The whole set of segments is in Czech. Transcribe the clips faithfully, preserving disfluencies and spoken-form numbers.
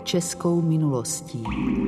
českou minulostí.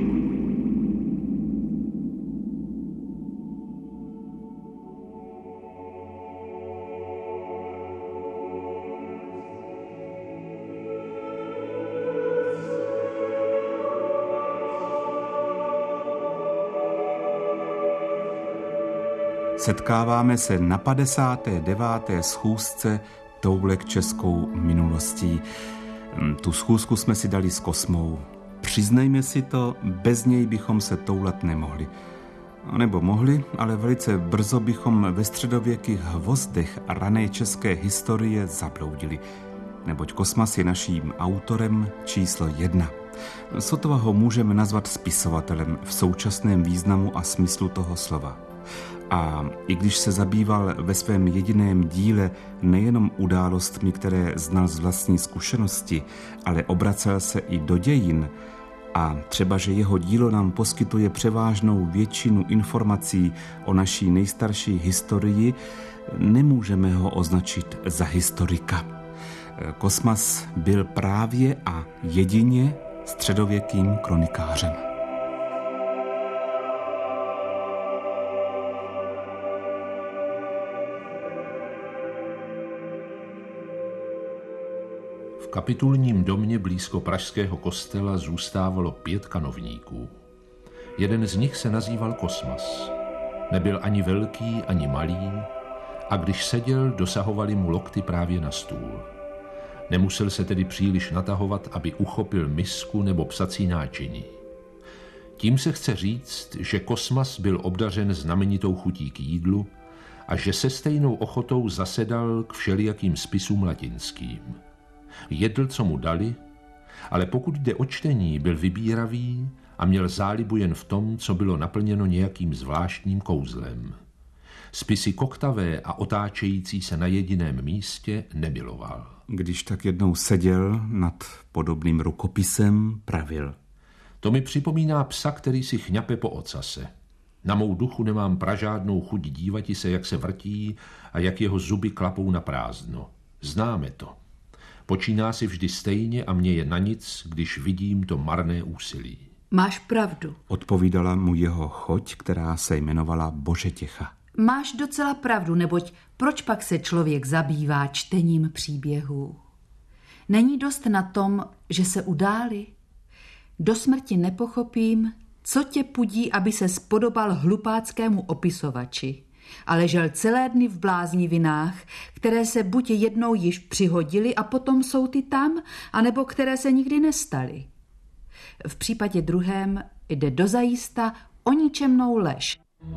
Setkáváme se na padesáté deváté schůzce Toulek českou minulostí. Tu schůzku jsme si dali s Kosmou. Přiznejme si to, bez něj bychom se toulat nemohli. Nebo mohli, ale velice brzo bychom ve středověkých hvozdech rané české historie zabloudili. Neboť Kosmas je naším autorem číslo jedna. Sotva ho můžeme nazvat spisovatelem v současném významu a smyslu toho slova. A i když se zabýval ve svém jediném díle nejenom událostmi, které znal z vlastní zkušenosti, ale obracel se i do dějin, a třeba, že jeho dílo nám poskytuje převážnou většinu informací o naší nejstarší historii, nemůžeme ho označit za historika. Kosmas byl právě a jedině středověkým kronikářem. V kapitulním domě blízko pražského kostela zůstávalo pět kanovníků. Jeden z nich se nazýval Kosmas. Nebyl ani velký, ani malý, a když seděl, dosahovali mu lokty právě na stůl. Nemusel se tedy příliš natahovat, aby uchopil misku nebo psací náčiní. Tím se chce říct, že Kosmas byl obdařen znamenitou chutí k jídlu a že se stejnou ochotou zasedal k všelijakým spisům latinským. Jedl, co mu dali, ale pokud jde o čtení, byl vybíravý a měl zálibu jen v tom, co bylo naplněno nějakým zvláštním kouzlem. Spisy koktavé a otáčející se na jediném místě nemiloval. Když tak jednou seděl nad podobným rukopisem, pravil: To mi připomíná psa, který si chňape po ocase. Na mou duchu nemám pražádnou chuť dívati se, jak se vrtí a jak jeho zuby klapou na prázdno. Známe to. Počíná si vždy stejně a mně je na nic, když vidím to marné úsilí. Máš pravdu, odpovídala mu jeho choť, která se jmenovala Božetěcha. Máš docela pravdu, neboť proč pak se člověk zabývá čtením příběhů? Není dost na tom, že se událi? Do smrti nepochopím, co tě pudí, aby se spodobal hlupáckému opisovači a ležel celé dny v bláznivinách, které se buď jednou již přihodily a potom jsou ty tam, anebo které se nikdy nestaly. V případě druhém jde dozajista o ničemnou lež.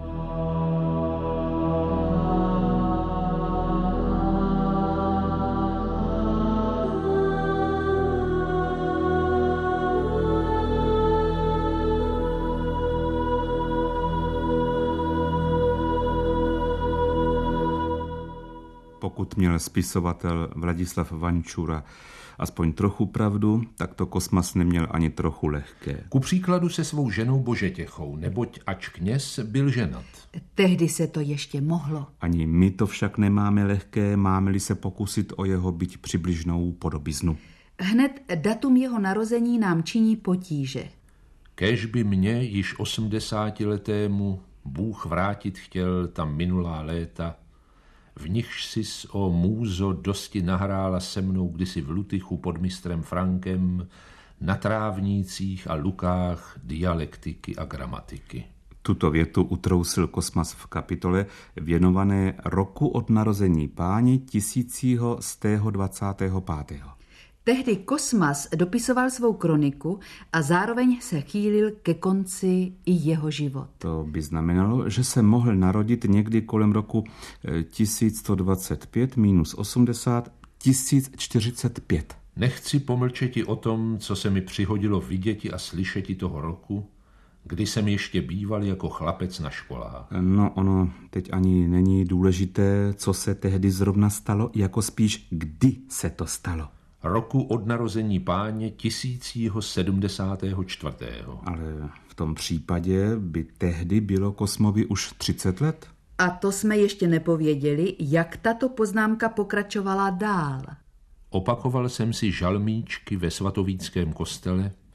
Pokud měl spisovatel Vladislav Vančura aspoň trochu pravdu, tak to Kosmas neměl ani trochu lehké. Ku příkladu se svou ženou Božetěchou, neboť ač kněz byl ženat. Tehdy se to ještě mohlo. Ani my to však nemáme lehké, máme-li se pokusit o jeho byť přibližnou podobiznu. Hned datum jeho narození nám činí potíže. Kéž by mě, již osmdesátiletému, Bůh vrátit chtěl tam minulá léta, v nichž sis, o můzo, dosti nahrála se mnou kdysi v Lutychu pod mistrem Frankem, na trávnících a lukách dialektiky a gramatiky. Tuto větu utrousil Kosmas v kapitole věnované roku od narození Páně tisícího stého dvacátého pátého. Tehdy Kosmas dopisoval svou kroniku a zároveň se chýlil ke konci i jeho život. To by znamenalo, že se mohl narodit někdy kolem roku tisíc sto dvacet pět minus osmdesát, tisíc čtyřicet pět. Nechci pomlčeti o tom, co se mi přihodilo viděti a slyšeti toho roku, kdy jsem ještě býval jako chlapec na školách. No ono teď ani není důležité, co se tehdy zrovna stalo, jako spíš kdy se to stalo. Roku od narození Páně tisícího sedmdesátého čtvrtého. Ale v tom případě by tehdy bylo Kosmovi už třicet let. A to jsme ještě nepověděli, jak tato poznámka pokračovala dál. Opakoval jsem si žalmíčky ve svatovíckém kostele,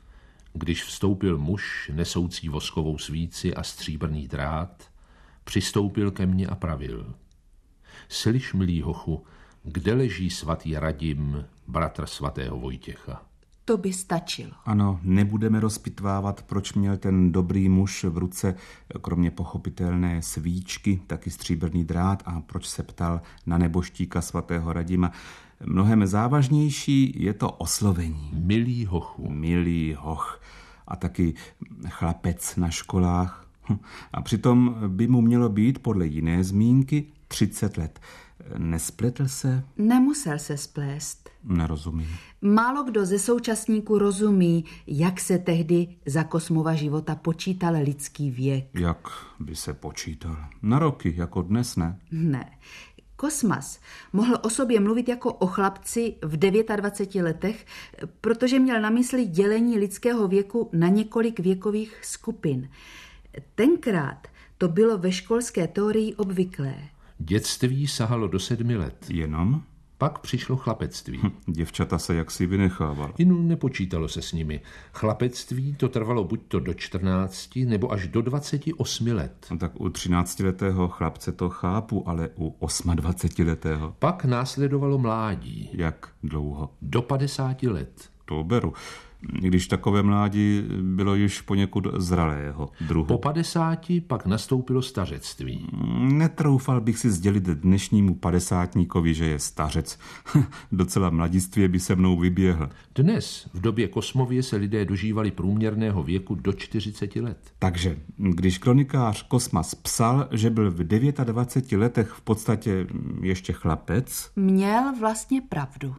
Když vstoupil muž, nesoucí voskovou svíci a stříbrný drát, přistoupil ke mně a pravil: Slyš, milý hochu, kde leží svatý Radim, bratr svatého Vojtěcha? To by stačilo. Ano, nebudeme rozpitvávat, proč měl ten dobrý muž v ruce kromě pochopitelné svíčky taky stříbrný drát a proč se ptal na neboštíka svatého Radima. Mnohem závažnější je to oslovení. Milý hochu. Milý hoch. A taky chlapec na školách. A přitom by mu mělo být podle jiné zmínky třicet let. Nespletl se? Nemusel se splést. Nerozumím. Málo kdo ze současníků rozumí, jak se tehdy za Kosmova života počítal lidský věk. Jak by se počítal? Na roky, jako dnes, ne? Ne. Kosmas mohl o sobě mluvit jako o chlapci v dvaceti devíti letech, protože měl na mysli dělení lidského věku na několik věkových skupin. Tenkrát to bylo ve školské teorii obvyklé. Dětství sahalo do sedmi let. Jenom? Pak přišlo chlapectví. Hm, děvčata se jaksi vynechával. Inu nepočítalo se s nimi. Chlapectví to trvalo buď to do čtrnácti nebo až do dvaceti osmi let. No tak u třináctiletého chlapce to chápu, ale u osmadvacetiletého. Pak následovalo mládí. Jak dlouho? Do padesáti let. To beru. Když takové mládí bylo již poněkud zralého druhu. Po padesáti pak nastoupilo stařectví. Netroufal bych si sdělit dnešnímu padesátníkovi, že je stařec. Docela mladistvě by se mnou vyběhl. Dnes, v době Kosmově, se lidé dožívali průměrného věku do čtyřiceti let. Takže, když kronikář Kosmas psal, že byl v dvaceti devíti letech v podstatě ještě chlapec, měl vlastně pravdu.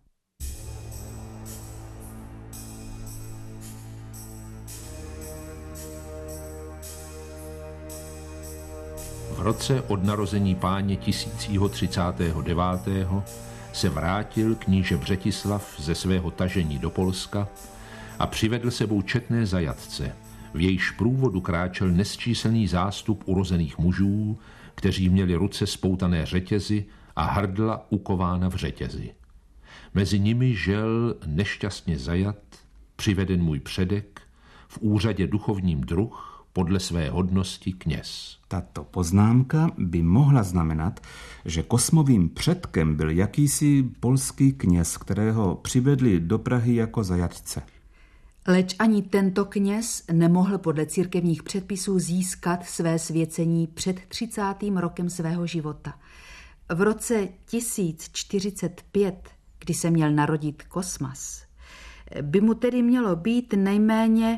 V roce od narození Páně tisícího třicátého devátého se vrátil kníže Břetislav ze svého tažení do Polska a přivedl sebou četné zajatce, v jejíž průvodu kráčel nesčíslný zástup urozených mužů, kteří měli ruce spoutané řetězy a hrdla ukována v řetězi. Mezi nimi žel nešťastně zajat, přiveden můj předek, v úřadě duchovním druh, podle své hodnosti kněz. Tato poznámka by mohla znamenat, že Kosmovým předkem byl jakýsi polský kněz, kterého přivedli do Prahy jako zajatce. Leč ani tento kněz nemohl podle církevních předpisů získat své svěcení před třicátým rokem svého života. V roce tisíc čtyřicet pět, kdy se měl narodit Kosmas, by mu tedy mělo být nejméně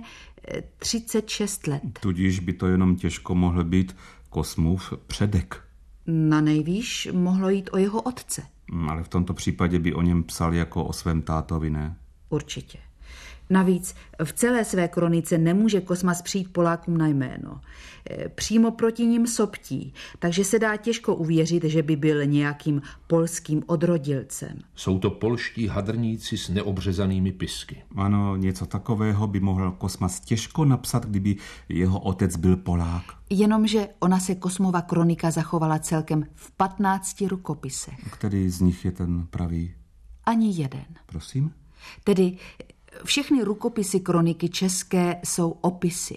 třicet šest let. Tudíž by to jenom těžko mohl být Kosmův předek. Na nejvýš mohlo jít o jeho otce. Ale v tomto případě by o něm psal jako o svém tátovi, ne? Určitě. Navíc v celé své kronice nemůže Kosmas přijít Polákům na jméno. Přímo proti nim soptí, takže se dá těžko uvěřit, že by byl nějakým polským odrodilcem. Jsou to polští hadrníci s neobřezanými pisky. Ano, něco takového by mohl Kosmas těžko napsat, kdyby jeho otec byl Polák. Jenomže ona se Kosmova kronika zachovala celkem v patnácti rukopisech. Který z nich je ten pravý? Ani jeden. Prosím? Tedy všechny rukopisy kroniky české jsou opisy.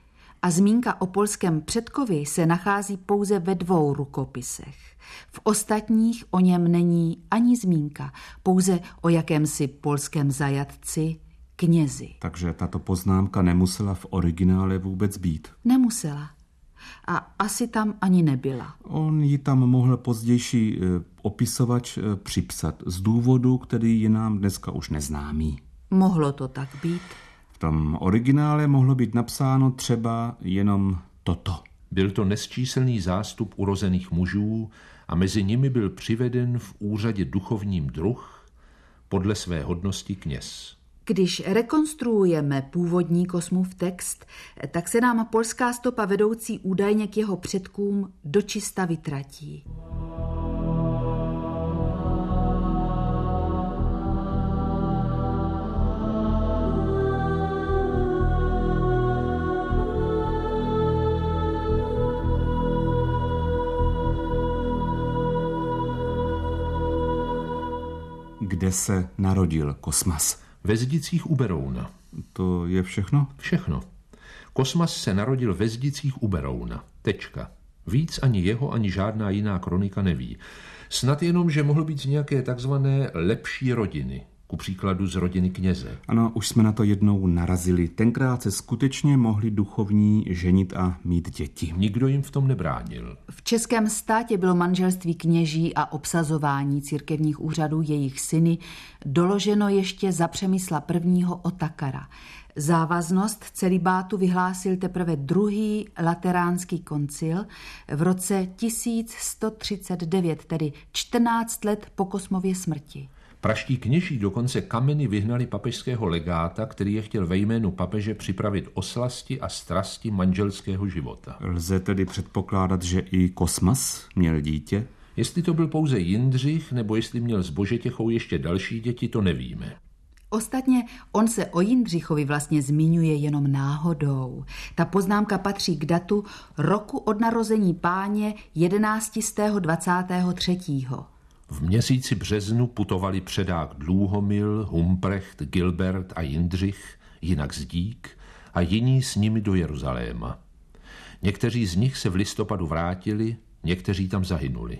A zmínka o polském předkovi se nachází pouze ve dvou rukopisech. V ostatních o něm není ani zmínka, pouze o jakémsi polském zajatci, knězi. Takže tato poznámka nemusela v originále vůbec být. Nemusela. A asi tam ani nebyla. On ji tam mohl pozdější opisovač připsat z důvodu, který je nám dneska už neznámý. Mohlo to tak být? V tom originále mohlo být napsáno třeba jenom toto. Byl to nesčíslný zástup urozených mužů a mezi nimi byl přiveden v úřadě duchovním druh, podle své hodnosti kněz. Když rekonstruujeme původní Kosmův text, tak se nám polská stopa vedoucí údajně k jeho předkům dočista vytratí. Kde se narodil Kosmas? Ve Zdicích u Berouna. To je všechno? Všechno. Kosmas se narodil ve Zdicích u Berouna. Tečka. Víc ani jeho, ani žádná jiná kronika neví. Snad jenom, že mohl být z nějaké takzvané lepší rodiny. Ku příkladu z rodiny kněze. Ano, už jsme na to jednou narazili. Tenkrát se skutečně mohli duchovní ženit a mít děti. Nikdo jim v tom nebránil. V českém státě bylo manželství kněží a obsazování církevních úřadů jejich syny doloženo ještě za Přemysla prvního. Otakara. Závaznost celibátu vyhlásil teprve druhý lateránský koncil v roce tisíc sto třicet devět, tedy čtrnáct let po Kosmově smrti. Praští kněží dokonce kameny vyhnali papežského legáta, který je chtěl ve jménu papeže připravit o slasti a strasti manželského života. Lze tedy předpokládat, že i Kosmas měl dítě? Jestli to byl pouze Jindřich, nebo jestli měl s Božetěchou ještě další děti, to nevíme. Ostatně on se o Jindřichovi vlastně zmiňuje jenom náhodou. Ta poznámka patří k datu roku od narození páně jedenáctého dvacátého třetího V měsíci březnu putovali předák Dlouhomil, Humprecht, Gilbert a Jindřich, jinak Zdík, a jiní s nimi do Jeruzaléma. Někteří z nich se v listopadu vrátili, někteří tam zahynuli.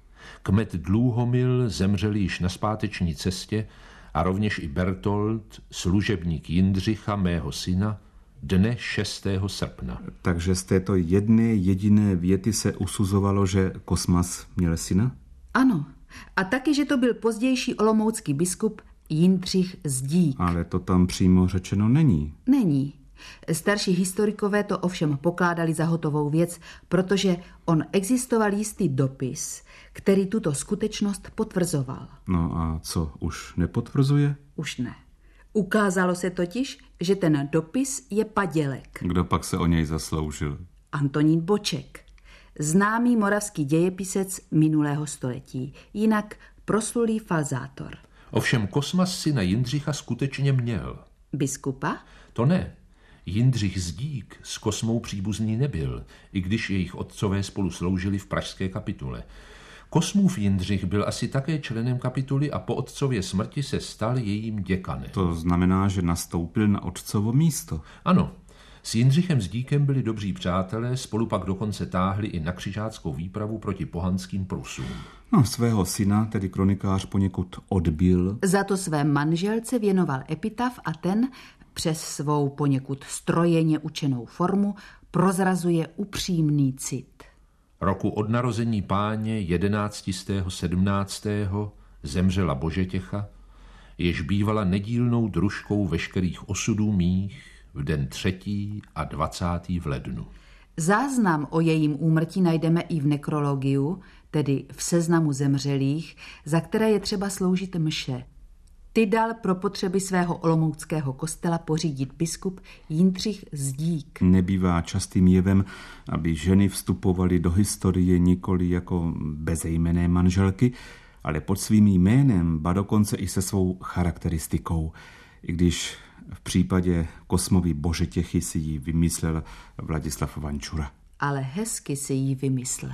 Kmet Dlouhomil zemřel již na zpáteční cestě a rovněž i Bertold, služebník Jindřicha, mého syna, dne šestého srpna. Takže z této jedné jediné věty se usuzovalo, že Kosmas měl syna? Ano. A taky, že to byl pozdější olomoucký biskup Jindřich Zdík. Ale to tam přímo řečeno není. Není. Starší historikové to ovšem pokládali za hotovou věc, protože on existoval jistý dopis, který tuto skutečnost potvrzoval. No a co, už nepotvrzuje? Už ne. Ukázalo se totiž, že ten dopis je padělek. Kdo pak se o něj zasloužil? Antonín Boček. Známý moravský dějepisec minulého století, jinak proslulý falzátor. Ovšem Kosmas syna Jindřicha skutečně měl. Biskupa? To ne. Jindřich Zdík s Kosmou příbuzný nebyl, i když jejich otcové spolu sloužili v pražské kapitule. Kosmův Jindřich byl asi také členem kapituly a po otcově smrti se stal jejím děkanem. To znamená, že nastoupil na otcovo místo. Ano. S Jindřichem Zdíkem byli dobří přátelé, spolu pak dokonce táhli i na křižáckou výpravu proti pohanským Prusům. No, svého syna, tedy kronikář, poněkud odbil. Za to své manželce věnoval epitaf a ten přes svou poněkud strojeně učenou formu prozrazuje upřímný cit. Roku od narození páně jedenáctého sedmnáctého zemřela Božetěcha, jež bývala nedílnou družkou veškerých osudů mých v den třetí a dvacátý v lednu. Záznam o jejím úmrtí najdeme i v nekrologiu, tedy v seznamu zemřelých, za které je třeba sloužit mše. Ty dal pro potřeby svého olomouckého kostela pořídit biskup Jindřich Zdík. Nebývá častým jevem, aby ženy vstupovaly do historie nikoli jako bezejmenné manželky, ale pod svým jménem, ba dokonce i se svou charakteristikou, i když v případě Kosmovy Božetěchy si ji vymyslel Vladislav Vančura. Ale hezky si ji vymyslel.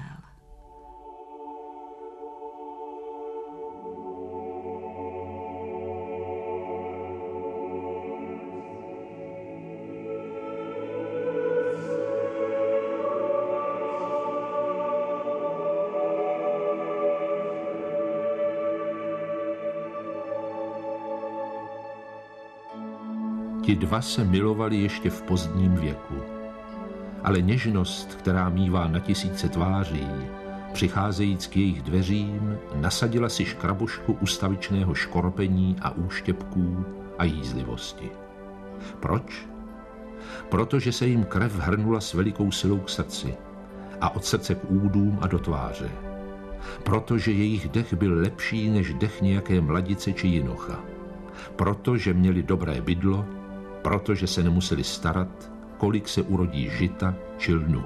Ti dva se milovali ještě v pozdním věku. Ale něžnost, která mívá na tisíce tváří, přicházejíc k jejich dveřím, nasadila si škrabošku ustavičného škorpení a úštěpků a jízlivosti. Proč? Protože se jim krev hrnula s velikou silou k srdci a od srdce k údům a do tváře. Protože jejich dech byl lepší než dech nějaké mladice či jinocha. Protože měli dobré bydlo, protože se nemuseli starat, kolik se urodí žita či lnu.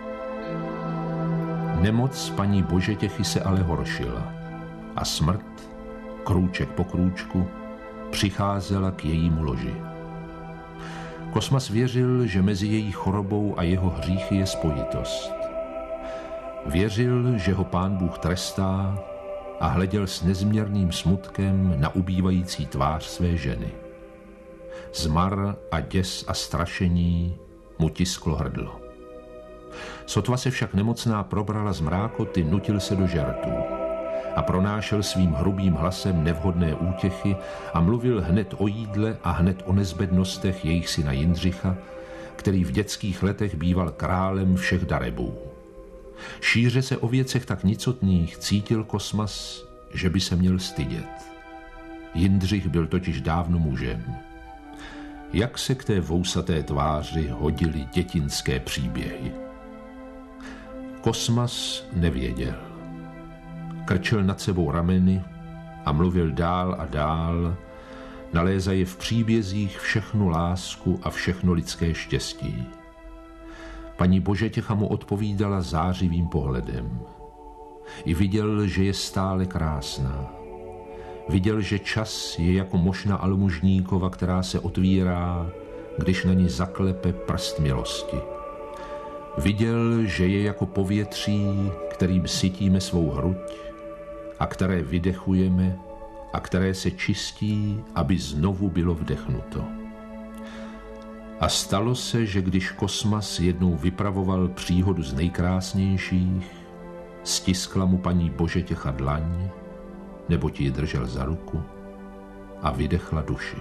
Nemoc paní Božetěchy se ale horšila a smrt, krůček po krůčku, přicházela k jejímu loži. Kosmas věřil, že mezi její chorobou a jeho hříchy je spojitost. Věřil, že ho Pán Bůh trestá a hleděl s nezměrným smutkem na ubývající tvář své ženy. Zmar a děs a strašení mu tisklo hrdlo. Sotva se však nemocná probrala z mrákoty, nutil se do žertů a pronášel svým hrubým hlasem nevhodné útěchy a mluvil hned o jídle a hned o nezbednostech jejich syna Jindřicha, který v dětských letech býval králem všech darebů. Šíře se o věcech tak nicotných cítil Kosmas, že by se měl stydět. Jindřich byl totiž dávno mužem. Jak se k té vousaté tváři hodily dětinské příběhy. Kosmas nevěděl. Krčil nad sebou rameny a mluvil dál a dál, nalézaje v příbězích všechnu lásku a všechno lidské štěstí. Paní Božetěcha mu odpovídala zářivým pohledem. I viděl, že je stále krásná. Viděl, že čas je jako mošna almužníkova, která se otvírá, když na ní zaklepe prst milosti. Viděl, že je jako povětří, kterým sytíme svou hruď a které vydechujeme a které se čistí, aby znovu bylo vdechnuto. A stalo se, že když Kosmas jednou vypravoval příhodu z nejkrásnějších, stiskla mu paní Božetěcha dlaň, neboť ji držel za ruku a vydechla duši.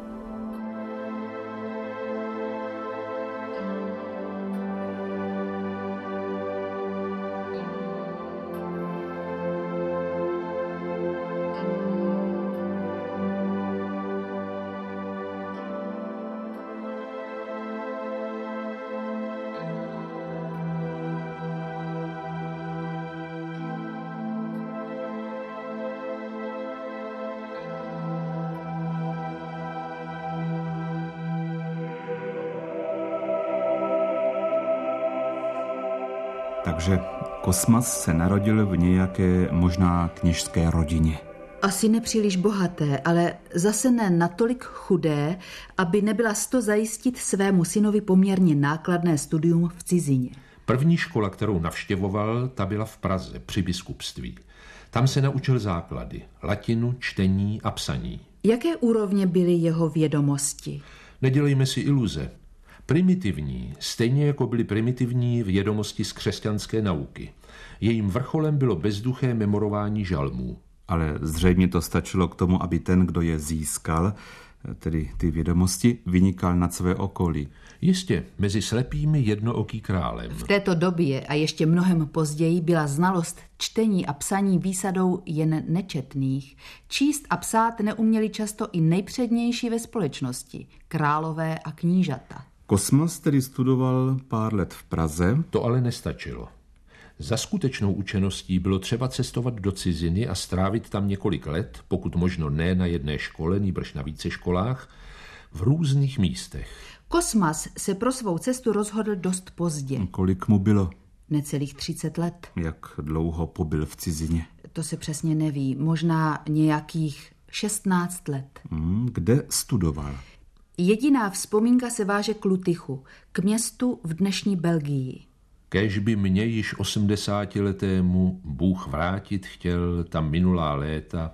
Takže Kosmas se narodil v nějaké možná kněžské rodině. Asi nepříliš bohaté, ale zase ne natolik chudé, aby nebyla sto zajistit svému synovi poměrně nákladné studium v cizině. První škola, kterou navštěvoval, ta byla v Praze při biskupství. Tam se naučil základy, latinu, čtení a psaní. Jaké úrovně byly jeho vědomosti? Nedělejme si iluze. Primitivní, stejně jako byly primitivní vědomosti z křesťanské nauky. Jejím vrcholem bylo bezduché memorování žalmů. Ale zřejmě to stačilo k tomu, aby ten, kdo je získal, tedy ty vědomosti, vynikal nad své okolí. Jistě, mezi slepými jednooký králem. V této době a ještě mnohem později byla znalost čtení a psaní výsadou jen nečetných. Číst a psát neuměli často i nejpřednější ve společnosti, králové a knížata. Kosmas tedy studoval pár let v Praze. To ale nestačilo. Za skutečnou učeností bylo třeba cestovat do ciziny a strávit tam několik let, pokud možno ne na jedné škole, nýbrž na více školách, v různých místech. Kosmas se pro svou cestu rozhodl dost pozdě. Kolik mu bylo? Necelých třicet let. Jak dlouho pobyl v cizině? To se přesně neví, možná nějakých šestnáct let. Hmm, kde studoval? Jediná vzpomínka se váže k Lutychu, k městu v dnešní Belgii. Kéž by mě již osmdesátiletému Bůh vrátit chtěl ta minulá léta,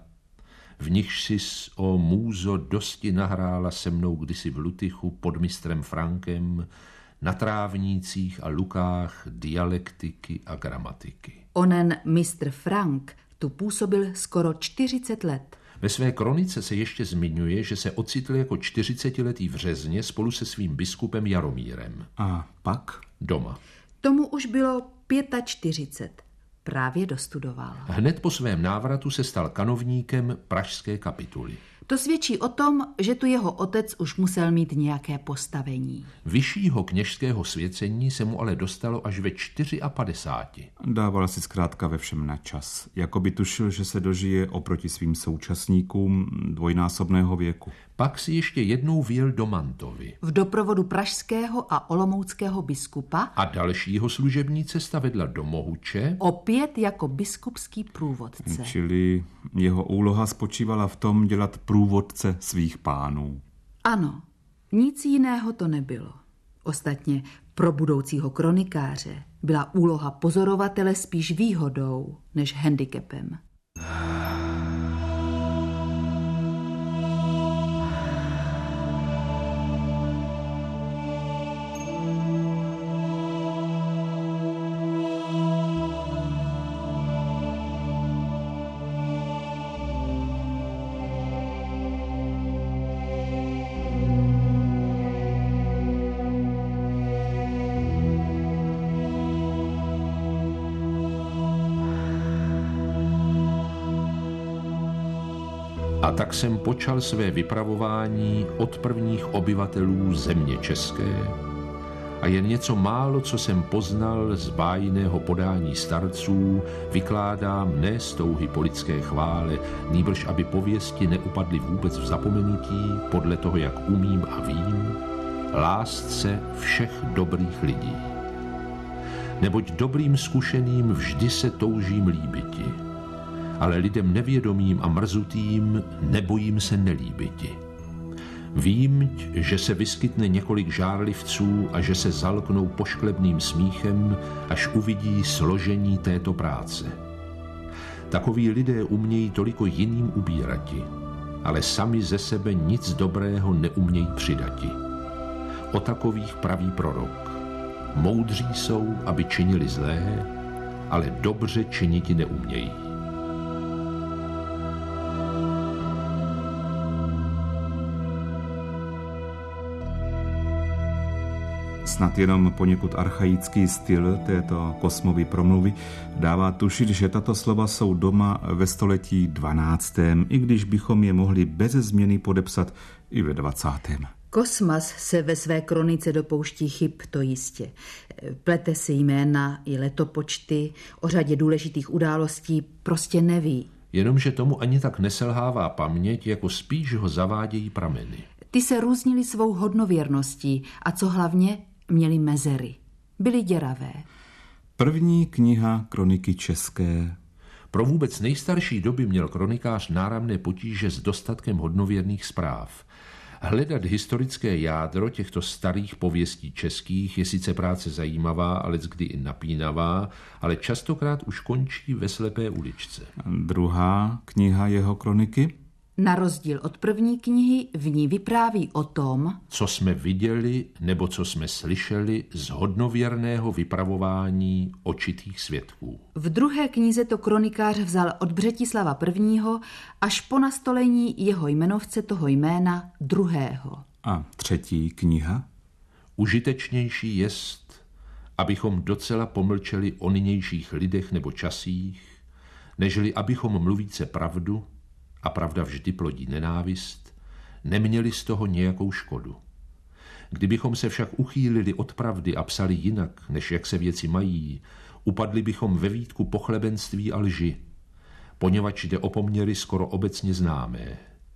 v nichž sis, o můzo, dosti nahrála se mnou kdysi v Lutychu pod mistrem Frankem, na trávnících a lukách dialektiky a gramatiky. Onen mistr Frank tu působil skoro čtyřicet let. Ve své kronice se ještě zmiňuje, že se ocitl jako čtyřicetiletý v Řezně spolu se svým biskupem Jaromírem. A pak? Doma. Tomu už bylo čtyřicet pět. Právě dostudoval. Hned po svém návratu se stal kanovníkem pražské kapituly. To svědčí o tom, že tu jeho otec už musel mít nějaké postavení. Vyššího kněžského svěcení se mu ale dostalo až ve padesáti čtyři. Dával si zkrátka ve všem na čas. Jako by tušil, že se dožije oproti svým současníkům dvojnásobného věku. Pak si ještě jednou vyjel do Mantovy. V doprovodu pražského a olomouckého biskupa. A dalšího služební cesta vedla do Mohuče. Opět jako biskupský průvodce. Čili jeho úloha spočívala v tom dělat průvodce svých pánů. Ano, nic jiného to nebylo. Ostatně pro budoucího kronikáře byla úloha pozorovatele spíš výhodou než handicapem. A tak jsem počal své vypravování od prvních obyvatelů země české a jen něco málo, co jsem poznal z bájného podání starců, vykládám ne z touhy po lidské chvále, nýbrž aby pověsti neupadly vůbec v zapomenutí podle toho, jak umím a vím, lásce všech dobrých lidí. Neboť dobrým zkušeným vždy se toužím líbiti, ale lidem nevědomým a mrzutým nebojím se nelíbiti. Vím, že se vyskytne několik žárlivců a že se zalknou pošklebným smíchem, až uvidí složení této práce. Takoví lidé umějí toliko jiným ubírati, ale sami ze sebe nic dobrého neumějí přidati. O takových praví prorok. Moudří jsou, aby činili zlé, ale dobře činiti neumějí. Snad jenom poněkud archaický styl této Kosmovy promluvy dává tušit, že tato slova jsou doma ve století dvanáctém, i když bychom je mohli beze změny podepsat i ve dvacátém Kosmas se ve své kronice dopouští chyb, to jistě. Plete si jména i letopočty, o řadě důležitých událostí prostě neví. Jenomže tomu ani tak neselhává paměť, jako spíš ho zavádějí prameny. Ty se různily svou hodnověrností a co hlavně měli mezery. Byly děravé. První kniha kroniky české. Pro vůbec nejstarší doby měl kronikář náramné potíže s dostatkem hodnověrných zpráv. Hledat historické jádro těchto starých pověstí českých je sice práce zajímavá a leckdy i napínavá, ale častokrát už končí ve slepé uličce. Druhá kniha jeho kroniky? Na rozdíl od první knihy v ní vypráví o tom, co jsme viděli nebo co jsme slyšeli z hodnověrného vypravování očitých svědků. V druhé knize to kronikář vzal od Břetislava prvního až po nastolení jeho jmenovce toho jména druhého. A třetí kniha? Užitečnější jest, abychom docela pomlčeli o nynějších lidech nebo časích, nežli abychom mluvíce pravdu, a pravda vždy plodí nenávist, neměli z toho nějakou škodu. Kdybychom se však uchýlili od pravdy a psali jinak, než jak se věci mají, upadli bychom ve výtku pochlebenství a lži, poněvadž jde o poměry skoro obecně známé.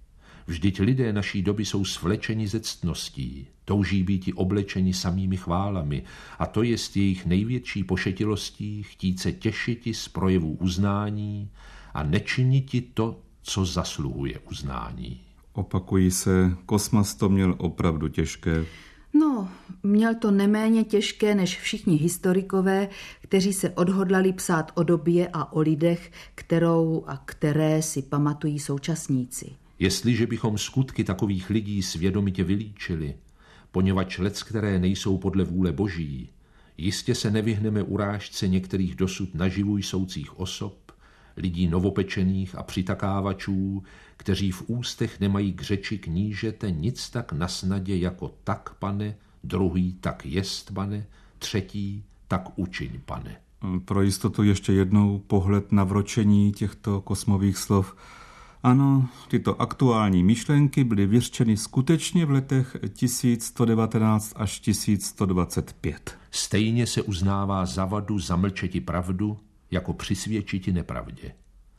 Vždyť lidé naší doby jsou svlečeni ze ctností, touží býti oblečeni samými chválami, a to jest jejich největší pošetilostí chtít se těšiti z projevů uznání a nečiniti to, co zasluhuje uznání. Opakují se, Kosmas to měl opravdu těžké. No, měl to neméně těžké než všichni historikové, kteří se odhodlali psát o době a o lidech, kterou a které si pamatují současníci. Jestliže bychom skutky takových lidí svědomitě vylíčili, poněvadž leckteré nejsou podle vůle Boží, jistě se nevyhneme urážce některých dosud naživu jsoucích osob, lidí novopečených a přitakávačů, kteří v ústech nemají k řeči knížete nic tak na snadě jako tak, pane, druhý tak jest, pane, třetí tak učiň, pane. Pro jistotu ještě jednou pohled na vročení těchto Kosmových slov. Ano, tyto aktuální myšlenky byly vyřčeny skutečně v letech tisíc sto devatenáct až tisíc sto dvacet pět. Stejně se uznává za vadu zamlčeti pravdu, jako přisvědčiti nepravdě.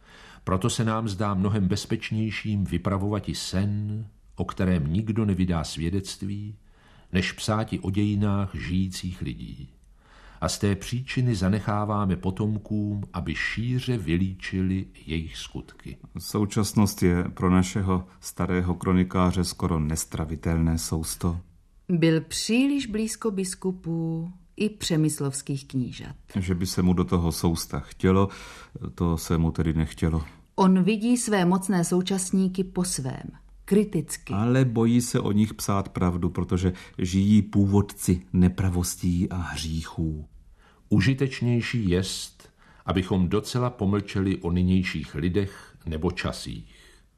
Proto se nám zdá mnohem bezpečnějším vypravovati sen, o kterém nikdo nevydá svědectví, než psáti o dějinách žijících lidí. A z té příčiny zanecháváme potomkům, aby šíře vylíčili jejich skutky. Současnost je pro našeho starého kronikáře skoro nestravitelné sousto. Byl příliš blízko biskupů i přemyslovských knížat. Že by se mu do toho sousta chtělo, to se mu tedy nechtělo. On vidí své mocné současníky po svém, kriticky. Ale bojí se o nich psát pravdu, protože žijí původci nepravostí a hříchů. Užitečnější jest, abychom docela pomlčeli o nynějších lidech nebo časích.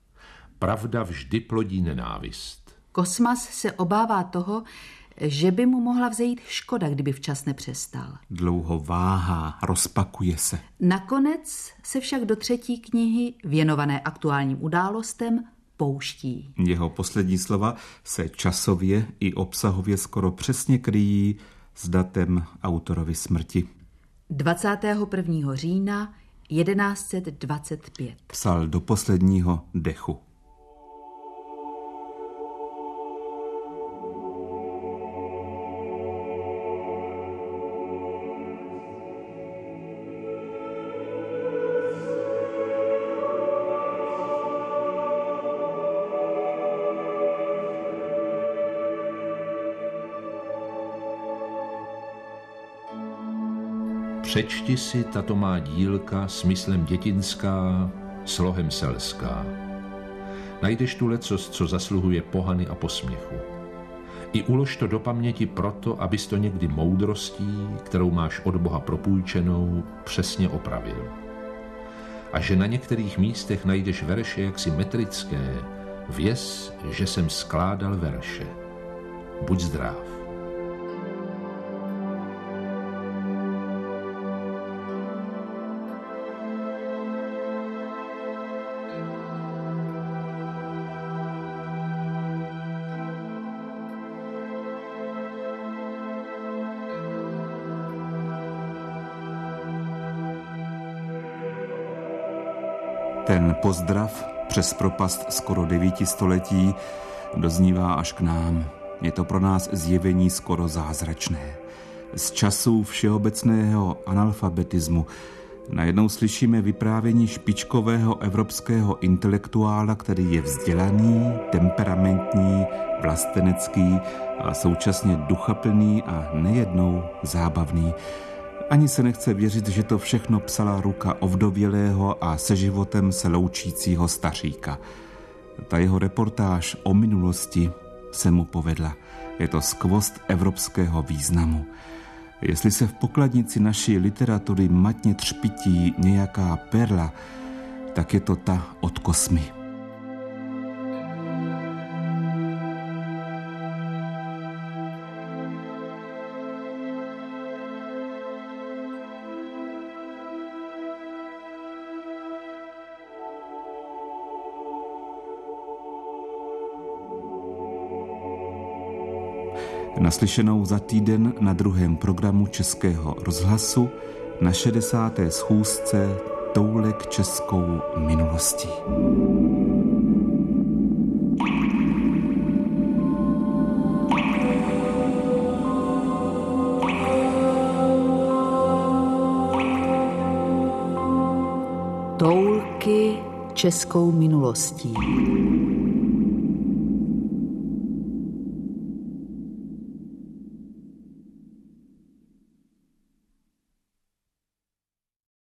Pravda vždy plodí nenávist. Kosmas se obává toho, že by mu mohla vzejít škoda, kdyby včas nepřestal. Dlouho váhá, rozpakuje se. Nakonec se však do třetí knihy, věnované aktuálním událostem, pouští. Jeho poslední slova se časově i obsahově skoro přesně kryjí s datem autorovy smrti. dvacátého prvního října jedenáct set dvacet pět. Psal do posledního dechu. Přečti si tato má dílka smyslem dětinská, slohem selská. Najdeš tu lecos, co zasluhuje pohany a posměchu. I ulož to do paměti proto, abys to někdy moudrostí, kterou máš od Boha propůjčenou, přesně opravil. A že na některých místech najdeš verše jaksi metrické, věz, že jsem skládal verše. Buď zdrav. Ten pozdrav přes propast skoro devíti století doznívá až k nám. Je to pro nás zjevení skoro zázračné. Z časů všeobecného analfabetismu najednou slyšíme vyprávění špičkového evropského intelektuála, který je vzdělaný, temperamentní, vlastenecký a současně duchaplný a nejednou zábavný. Ani se nechce věřit, že to všechno psala ruka ovdovělého a se životem se loučícího staříka. Ta jeho reportáž o minulosti se mu povedla. Je to skvost evropského významu. Jestli se v pokladnici naší literatury matně třpití nějaká perla, tak je to ta od Kosmy. Naslyšenou za týden na druhém programu Českého rozhlasu na šedesáté schůzce Toulek českou minulostí. Toulky českou minulostí.